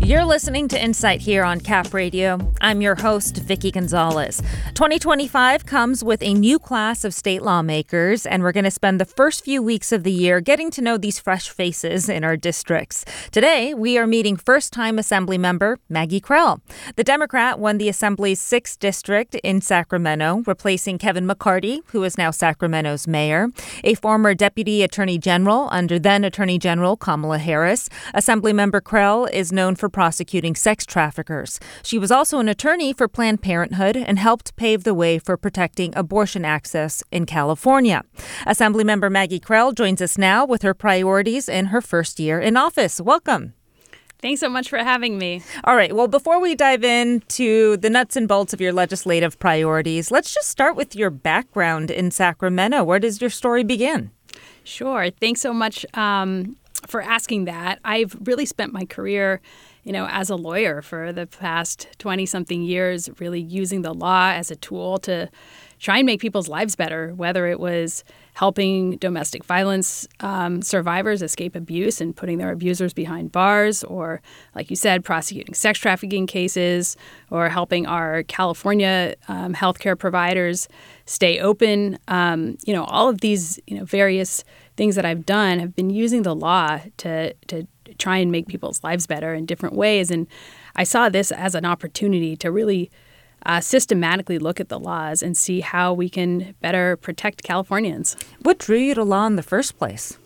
You're listening to Insight here on Cap Radio. I'm your host, Vicki Gonzalez. 2025 comes with a new class of state lawmakers, and we're going to spend the first few weeks of the year getting to know these fresh faces in our districts. Today, we are meeting first-time Assembly member Maggie Krell. The Democrat won the Assembly's 6th district in Sacramento, replacing Kevin McCarty, who is now Sacramento's mayor, a former deputy attorney general under then Attorney General Kamala Harris. Assemblymember Krell is known for prosecuting sex traffickers. She was also an attorney for Planned Parenthood and helped pave the way for protecting abortion access in California. Assemblymember Maggie Krell joins us now with her priorities in her first year in office. Welcome. Thanks so much for having me. All right. Well, before we dive into the nuts and bolts of your legislative priorities, let's just start with your background in Sacramento. Where does your story begin? Sure. Thanks so much for asking that. I've really spent my career as a lawyer for the past 20-something years, really using the law as a tool to try and make people's lives better, whether it was helping domestic violence survivors escape abuse and putting their abusers behind bars, or, like you said, prosecuting sex trafficking cases, or helping our California healthcare providers stay open. All of these various things that I've done have been using the law to try and make people's lives better in different ways. And I saw this as an opportunity to really systematically look at the laws and see how we can better protect Californians. What drew you to law in the first place?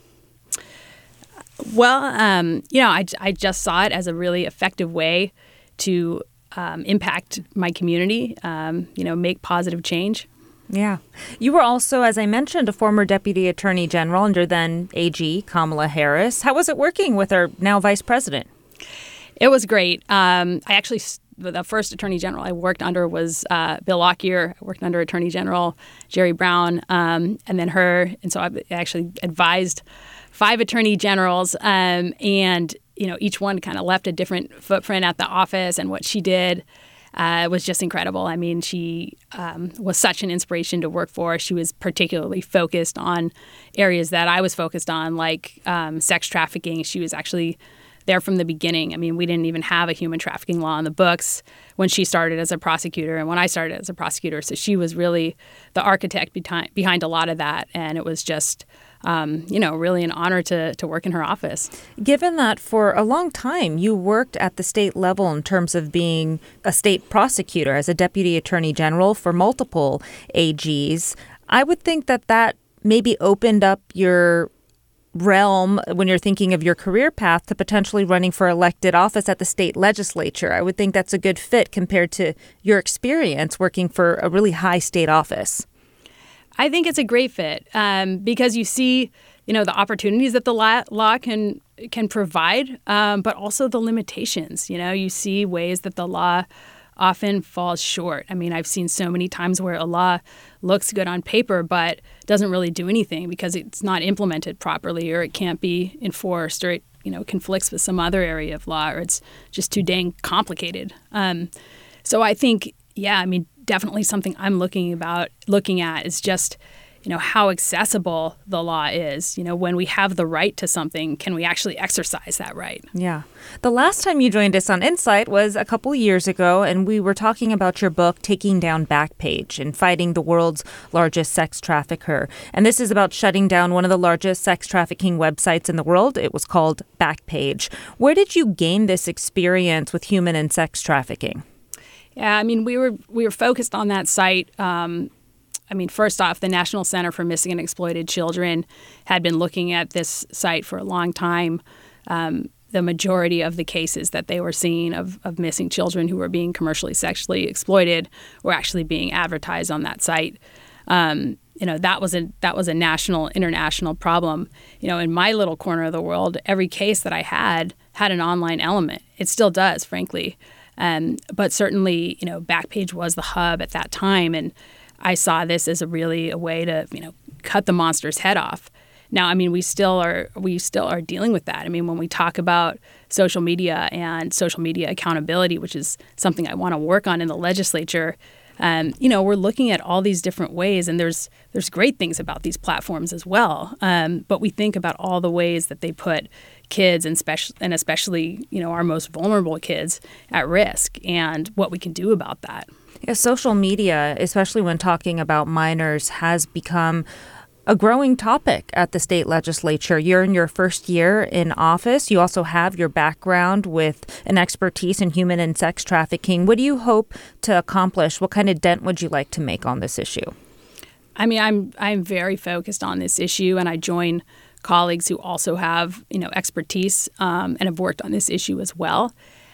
Well, I just saw it as a really effective way to impact my community, make positive change. Yeah. You were also, as I mentioned, a former deputy attorney general under then AG Kamala Harris. How was it working with our now vice president? It was great. The first attorney general I worked under was Bill Lockyer. I worked under Attorney General Jerry Brown, and then her. And so I actually advised 5 attorney generals, and each one kind of left a different footprint at the office, and what she did was just incredible. I mean, she was such an inspiration to work for. She was particularly focused on areas that I was focused on, like sex trafficking. She was actually there from the beginning. I mean, we didn't even have a human trafficking law in the books when she started as a prosecutor and when I started as a prosecutor. So she was really the architect behind a lot of that. And it was just, really an honor to work in her office. Given that for a long time you worked at the state level in terms of being a state prosecutor as a deputy attorney general for multiple AGs, I would think that maybe opened up your realm when you're thinking of your career path to potentially running for elected office at the state legislature. I would think that's a good fit compared to your experience working for a really high state office. I think it's a great fit because you see, the opportunities that the law can provide, but also the limitations. You see ways that the law often falls short. I mean, I've seen so many times where a law looks good on paper, but doesn't really do anything because it's not implemented properly, or it can't be enforced, or it, conflicts with some other area of law, or it's just too dang complicated. So I think, definitely something I'm looking at is just, how accessible the law is. When we have the right to something, can we actually exercise that right? Yeah. The last time you joined us on Insight was a couple years ago, and we were talking about your book, Taking Down Backpage and Fighting the World's Largest Sex Trafficker. And this is about shutting down one of the largest sex trafficking websites in the world. It was called Backpage. Where did you gain this experience with human and sex trafficking? Yeah, I mean, we were focused on that site. First off, the National Center for Missing and Exploited Children had been looking at this site for a long time. The majority of the cases that they were seeing of missing children who were being commercially sexually exploited were actually being advertised on that site. That was a national, international problem. In my little corner of the world, every case that I had an online element. It still does, frankly. But certainly, Backpage was the hub at that time, and I saw this as a way to, cut the monster's head off. Now, we still are dealing with that. When we talk about social media and social media accountability, which is something I want to work on in the legislature, we're looking at all these different ways, and there's great things about these platforms as well. But we think about all the ways that they put kids and especially our most vulnerable kids at risk, and what we can do about that. Yeah, social media, especially when talking about minors, has become a growing topic at the state legislature. You're in your first year in office. You also have your background with an expertise in human and sex trafficking. What do you hope to accomplish? What kind of dent would you like to make on this issue? I mean, I'm very focused on this issue, and I join colleagues who also have expertise and have worked on this issue as well.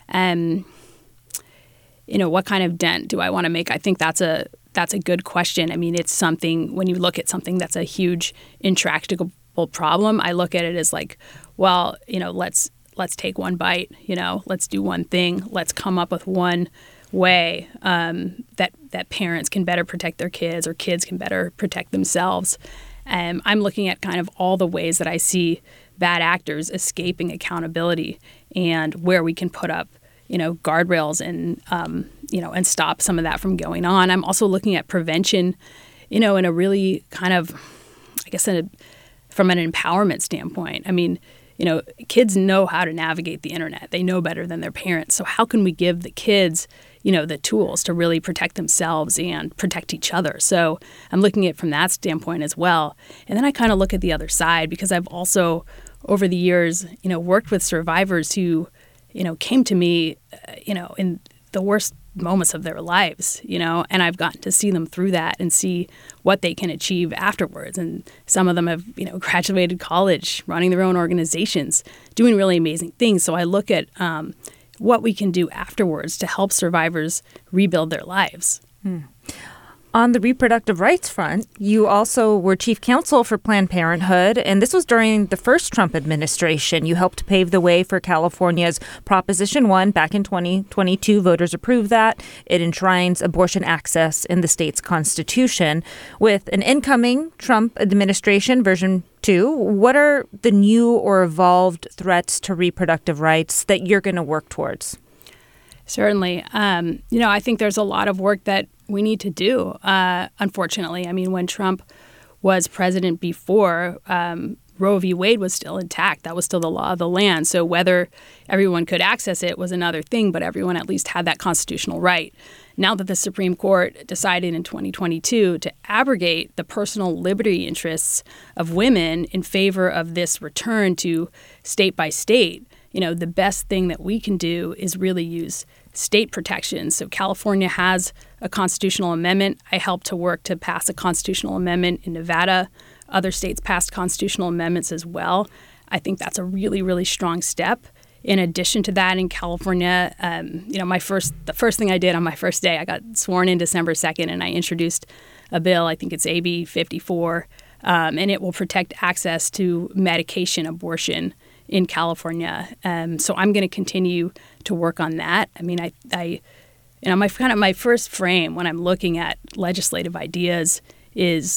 What kind of dent do I want to make? I think that's a good question. I mean, it's something, when you look at something that's a huge, intractable problem, I look at it as like, well, let's take one bite, let's do one thing. Let's come up with one way that parents can better protect their kids, or kids can better protect themselves. I'm looking at kind of all the ways that I see bad actors escaping accountability, and where we can put up guardrails and stop some of that from going on. I'm also looking at prevention, in a really kind of, I guess, from an empowerment standpoint. I mean, kids know how to navigate the internet. They know better than their parents. So how can we give the kids, the tools to really protect themselves and protect each other? So I'm looking at it from that standpoint as well. And then I kind of look at the other side, because I've also, over the years, worked with survivors who came to me, in the worst moments of their lives, and I've gotten to see them through that and see what they can achieve afterwards. And some of them have, graduated college, running their own organizations, doing really amazing things. So I look at what we can do afterwards to help survivors rebuild their lives. On the reproductive rights front, you also were chief counsel for Planned Parenthood, and this was during the first Trump administration. You helped pave the way for California's Proposition 1 back in 2022. Voters approved that. It enshrines abortion access in the state's constitution. With an incoming Trump administration, version 2, what are the new or evolved threats to reproductive rights that you're going to work towards? Certainly. I think there's a lot of work that we need to do, unfortunately. I mean, when Trump was president before, Roe v. Wade was still intact. That was still the law of the land. So whether everyone could access it was another thing, but everyone at least had that constitutional right. Now that the Supreme Court decided in 2022 to abrogate the personal liberty interests of women in favor of this return to state by state, the best thing that we can do is really use state protections. So California has a constitutional amendment. I helped to work to pass a constitutional amendment in Nevada. Other states passed constitutional amendments as well. I think that's a really, really strong step. In addition to that, in California, the first thing I did on my first day, I got sworn in December 2nd, and I introduced a bill. I think it's AB 54, and it will protect access to medication abortion in California. So I'm going to continue to work on that. I mean, my first frame when I'm looking at legislative ideas is,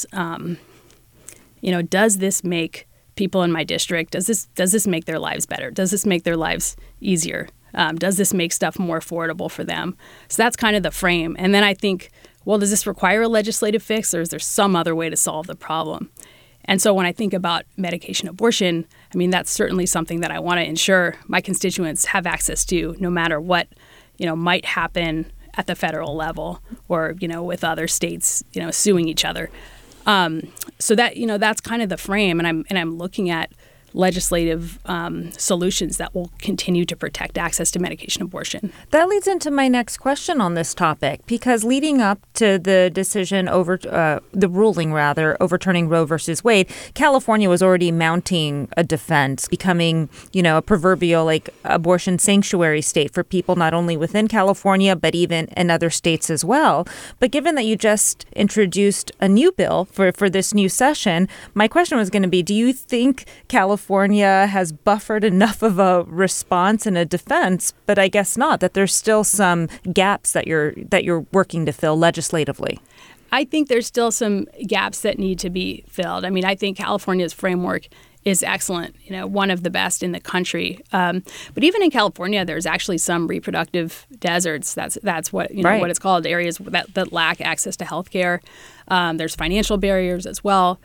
does this make people in my district, does this make their lives better? Does this make their lives easier? Does this make stuff more affordable for them? So that's kind of the frame. And then I think, well, does this require a legislative fix, or is there some other way to solve the problem? And so when I think about medication abortion, I mean, that's certainly something that I want to ensure my constituents have access to, no matter what, might happen at the federal level, or, with other states, suing each other. So that, that's kind of the frame. And I'm looking at legislative solutions that will continue to protect access to medication abortion. That leads into my next question on this topic, because leading up to the decision overturning Roe versus Wade, California was already mounting a defense, becoming, a proverbial abortion sanctuary state for people not only within California, but even in other states as well. But given that you just introduced a new bill for this new session, my question was going to be, do you think California has buffered enough of a response and a defense? But I guess not, that there's still some gaps that you're working to fill legislatively. I think there's still some gaps that need to be filled. I mean, I think California's framework is excellent, one of the best in the country. But even in California, there's actually some reproductive deserts. That's what right. What it's called, areas that lack access to health care. There's financial barriers as well.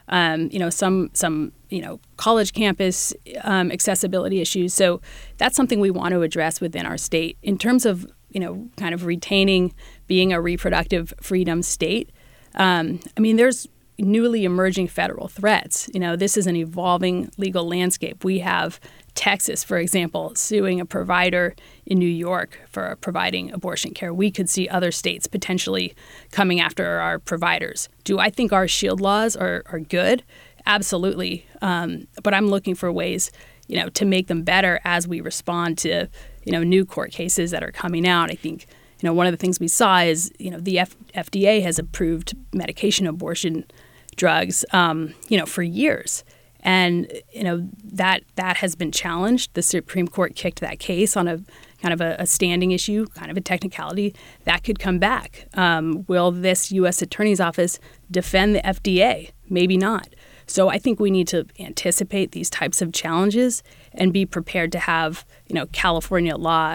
some college campus accessibility issues. So that's something we want to address within our state. In terms of, kind of retaining being a reproductive freedom state, there's newly emerging federal threats. This is an evolving legal landscape. We have Texas, for example, suing a provider in New York for providing abortion care. We could see other states potentially coming after our providers. Do I think our shield laws are good? Absolutely. But I'm looking for ways, to make them better as we respond to, new court cases that are coming out. I think, one of the things we saw is, the FDA has approved medication abortion drugs, for years. And, that has been challenged. The Supreme Court kicked that case on a kind of a standing issue, kind of a technicality. That could come back. Will this U.S. Attorney's Office defend the FDA? Maybe not. So I think we need to anticipate these types of challenges and be prepared to have, California law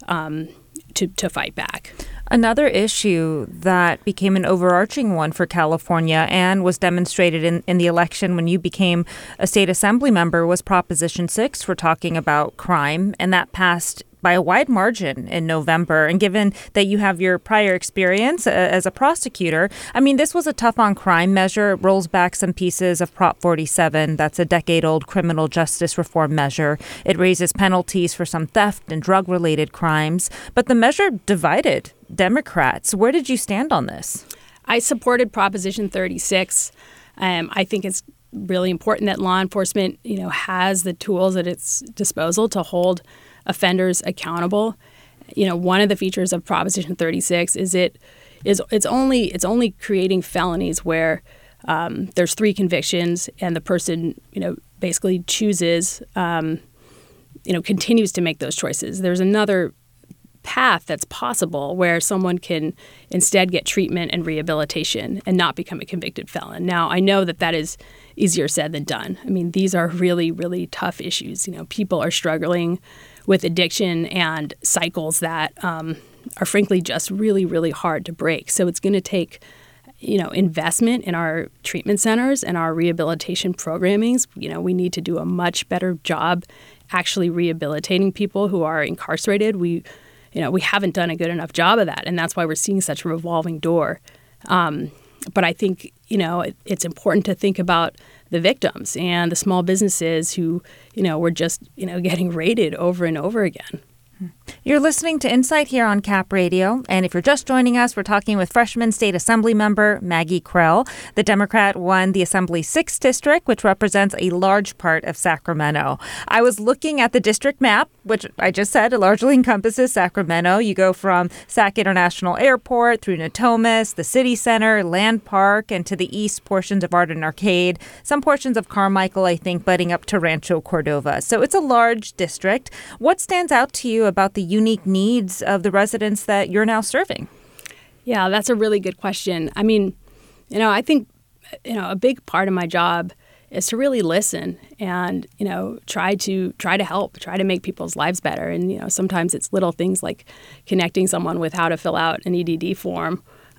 to fight back. Another issue that became an overarching one for California and was demonstrated in the election when you became a state assembly member was Proposition 6. We're talking about crime, and that passed by a wide margin in November. And given that you have your prior experience as a prosecutor, this was a tough on crime measure. It rolls back some pieces of Prop 47. That's a decade-old criminal justice reform measure. It raises penalties for some theft and drug-related crimes. But the measure divided Democrats. Where did you stand on this? I supported Proposition 36. I think it's really important that law enforcement, has the tools at its disposal to hold offenders accountable. One of the features of Proposition 36 is it's only creating felonies where there's 3 convictions and the person, basically chooses, continues to make those choices. There's another path that's possible where someone can instead get treatment and rehabilitation and not become a convicted felon. Now, I know that is easier said than done. These are really, really tough issues. People are struggling with addiction and cycles that are frankly just really, really hard to break. So it's going to take, investment in our treatment centers and our rehabilitation programmings. We need to do a much better job actually rehabilitating people who are incarcerated. We haven't done a good enough job of that, and that's why we're seeing such a revolving door. But I think, it's important to think about the victims and the small businesses who, were just, getting raided over and over again. You're listening to Insight here on Cap Radio, and if you're just joining us, we're talking with freshman state assembly member Maggie Krell. The Democrat won the Assembly's 6th district, which represents a large part of Sacramento. I was looking at the district map, which I just said it largely encompasses Sacramento. You go from Sac International Airport through Natomas, the City Center, Land Park, and to the east portions of Arden Arcade, some portions of Carmichael, I think, budding up to Rancho Cordova. So it's a large district. What stands out to you about the unique needs of the residents that you're now serving? Yeah, that's a really good question. I think, a big part of my job is to really listen and, try to help, try to make people's lives better. And, sometimes it's little things like connecting someone with how to fill out an EDD form,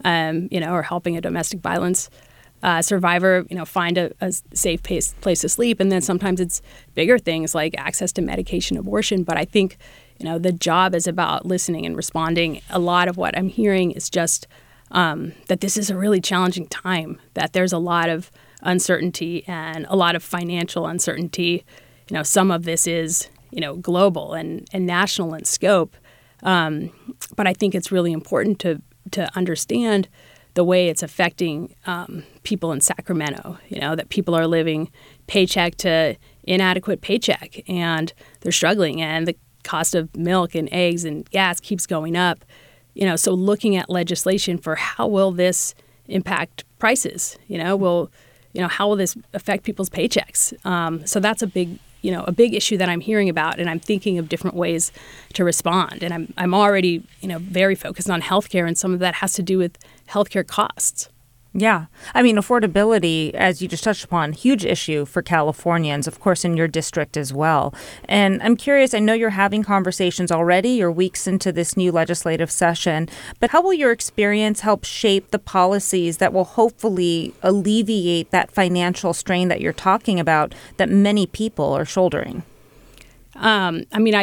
or helping a domestic violence survivor, find a safe place to sleep. And then sometimes it's bigger things like access to medication abortion. But I think, the job is about listening and responding. A lot of what I'm hearing is just that this is a really challenging time, that there's a lot of uncertainty and a lot of financial uncertainty. Some of this is, global and national in scope. But I think it's really important to understand the way it's affecting people in Sacramento, that people are living paycheck to inadequate paycheck and they're struggling, and the cost of milk and eggs and gas keeps going up. So looking at legislation for how will this impact prices? How will this affect people's paychecks? So that's a big issue that I'm hearing about, and I'm thinking of different ways to respond. And I'm already, very focused on healthcare, and some of that has to do with healthcare costs. Yeah. I mean, affordability, as you just touched upon, huge issue for Californians, of course, in your district as well. And I'm curious, I know you're having conversations already, you're weeks into this new legislative session, but how will your experience help shape the policies that will hopefully alleviate that financial strain that you're talking about that many people are shouldering? I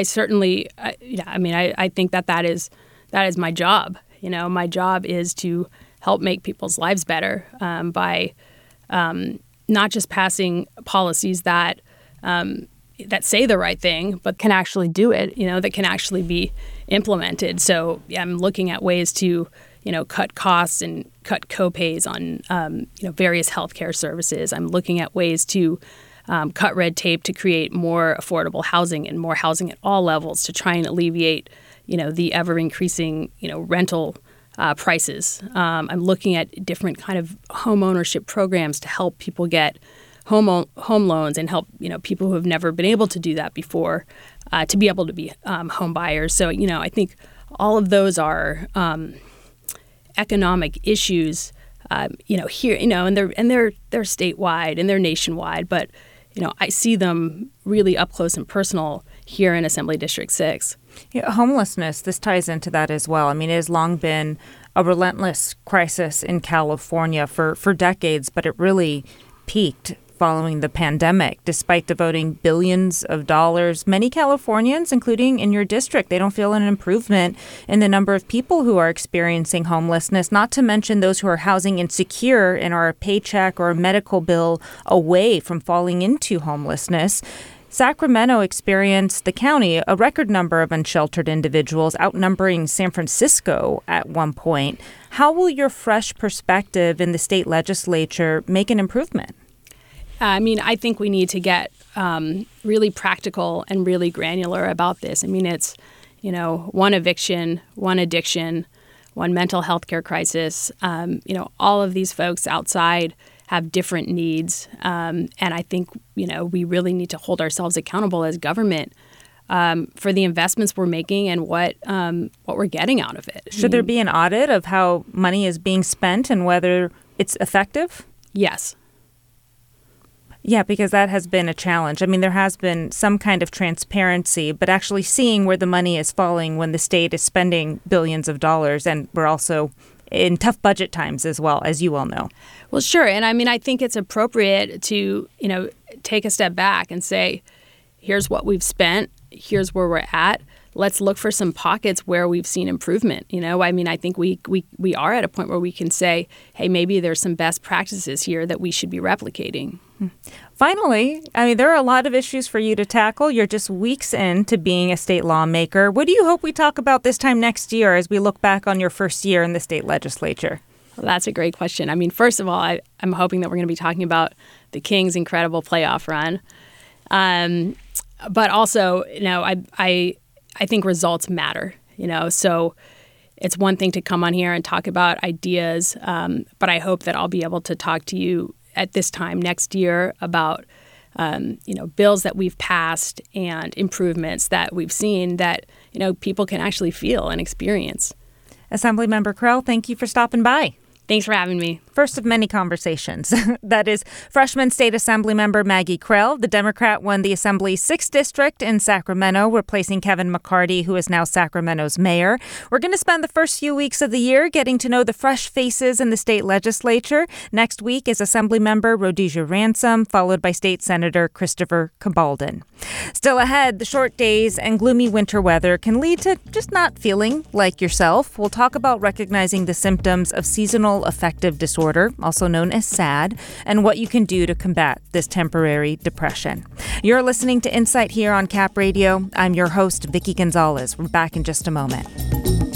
think that is my job. My job is to help make people's lives better by not just passing policies that say the right thing, but can actually do it, that can actually be implemented. So I'm looking at ways to, cut costs and cut copays on, various healthcare services. I'm looking at ways to cut red tape to create more affordable housing and more housing at all levels to try and alleviate, the ever increasing, rental prices. I'm looking at different kind of home ownership programs to help people get home loans and help people who have never been able to do that before to be able to be home buyers. So I think all of those are economic issues. Here and they're statewide and they're nationwide, but I see them really up close and personal here in Assembly District 6. Yeah, homelessness, this ties into that as well. I mean, it has long been a relentless crisis in California for decades, but it really peaked following the pandemic. Despite devoting billions of dollars, many Californians, including in your district, they don't feel an improvement in the number of people who are experiencing homelessness, not to mention those who are housing insecure and are a paycheck or a medical bill away from falling into homelessness. Sacramento experienced, the county, a record number of unsheltered individuals, outnumbering San Francisco at one point. How will your fresh perspective in the state legislature make an improvement? I think we need to get really practical and really granular about this. It's, one eviction, one addiction, one mental health care crisis. All of these folks outside have different needs. And I think, we really need to hold ourselves accountable as government for the investments we're making and what we're getting out of it. Should there be an audit of how money is being spent and whether it's effective? Yes. Yeah, because that has been a challenge. There has been some kind of transparency, but actually seeing where the money is falling when the state is spending billions of dollars, and we're also in tough budget times as well, as you all know. Well, sure. And I think it's appropriate to, take a step back and say, here's what we've spent, here's where we're at. Let's look for some pockets where we've seen improvement. I think we are at a point where we can say, hey, maybe there's some best practices here that we should be replicating. Finally, there are a lot of issues for you to tackle. You're just weeks into being a state lawmaker. What do you hope we talk about this time next year as we look back on your first year in the state legislature? Well, that's a great question. First of all, I'm hoping that we're going to be talking about the Kings' incredible playoff run. But also, I think results matter, so it's one thing to come on here and talk about ideas, but I hope that I'll be able to talk to you at this time next year about, bills that we've passed and improvements that we've seen that, people can actually feel and experience. Assemblymember Krell, thank you for stopping by. Thanks for having me. First of many conversations. That is freshman state assembly member Maggie Krell. The Democrat won the Assembly's 6th district in Sacramento, replacing Kevin McCarty, who is now Sacramento's mayor. We're going to spend the first few weeks of the year getting to know the fresh faces in the state legislature. Next week is assembly member Rhodesia Ransom, followed by State Senator Christopher Cabaldon. Still ahead, the short days and gloomy winter weather can lead to just not feeling like yourself. We'll talk about recognizing the symptoms of seasonal affective disorder, also known as SAD, and what you can do to combat this temporary depression. You're listening to Insight here on Cap Radio. I'm your host, Vicki Gonzalez. We're back in just a moment.